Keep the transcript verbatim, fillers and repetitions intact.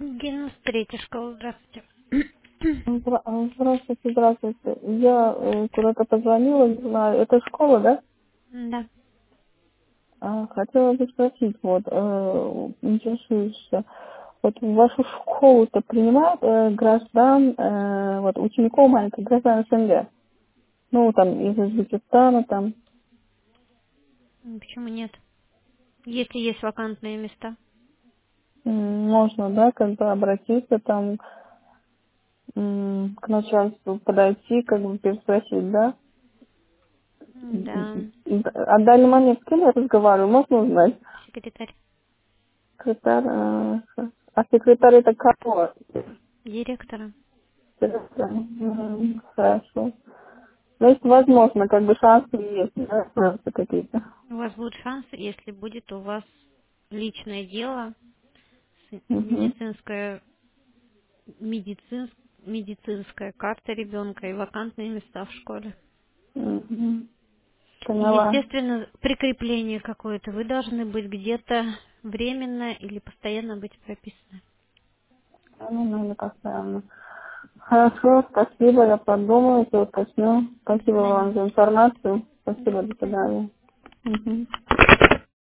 девяносто третья школа, здравствуйте. Здра- а, Здравствуйте, здравствуйте. Я э, куда-то позвонила, не знаю, это школа, да? Да. А, хотела бы спросить, вот, э, интересуюсь, э, вот в вашу школу-то принимают э, граждан, э, вот, учеников маленьких граждан СНГ? Ну, там, из Узбекистана, там, М, Почему нет? Если есть вакантные места. м, можно, да, как бы обратиться, там, м, к начальству подойти, как бы переспросить, да? М, Да. А в данный момент с кем я разговариваю, можно узнать? Секретарь. Секретарь, а, х- а секретарь это кого? Директора. Секретарь. Мгм, хорошо. Значит, возможно, как бы шансы есть, да, шансы какие-то. У вас будет шанс, если будет у вас личное дело, с- Угу. медицинская, медицин, медицинская карта ребенка и вакантные места в школе. Угу. И, Поняла. естественно, прикрепление какое-то. Вы должны быть где-то временно или постоянно быть прописаны. Ну, ну, или постоянно. Хорошо, спасибо, я подумаю, все уточню. До Спасибо свидания. вам за информацию. До Спасибо, до свидания. свидания. Угу.